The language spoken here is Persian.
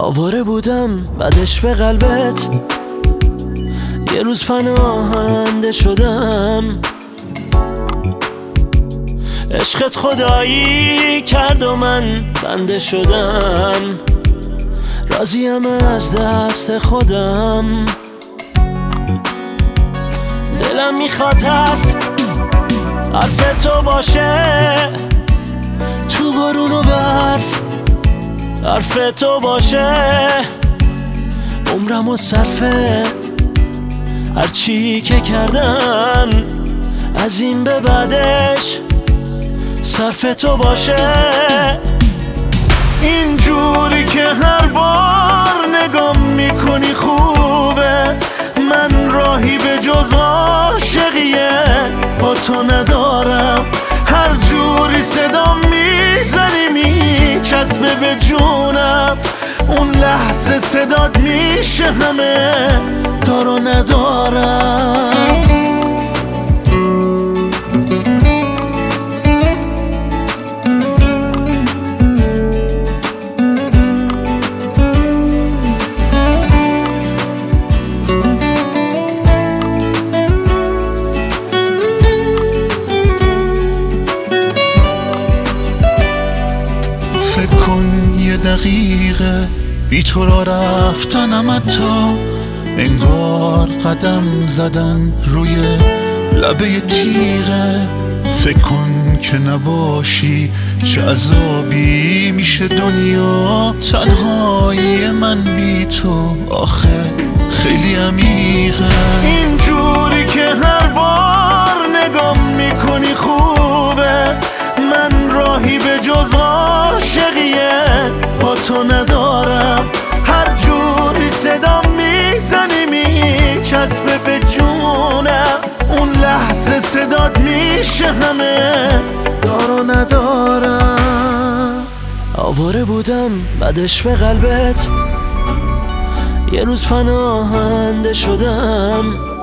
آواره بودم بعدش به قلبت، یه روز پناهنده شدم. عشقت خدایی کرد و من بنده شدم. راضیم از دست خودم، دلم میخواد حرف تو باشه، تو بارون و برف حرف تو باشه. عمرم و صرفه هرچی که کردم، از این به بعدش صرف تو باشه. اینجوری که هر بار نگام میکنی خوبه، من راهی به جز عاشقیه با تو ندارم. هر جوری صدا میزنی میچسبه به جونم، اون لحظه صدات میشه همه دارو ندارم. فکر کن یه دقیقه بی تو را رفتنم، حتی انگار قدم زدن روی لبه تیغه. فکر کن که نباشی چه عذابی میشه دنیا، تنهایی من بی تو آخه خیلی عمیقه. اینجوری که هر بار نگام میکنی خوبه، من راهی به جز عاشقیه با تو ندارم. هر جوری صدا میزنی میچسبه به جونم، اون لحظه صدات میشه همه دارو ندارم. آواره بودم بعدش به قلبت، یه روز پناهنده شدم.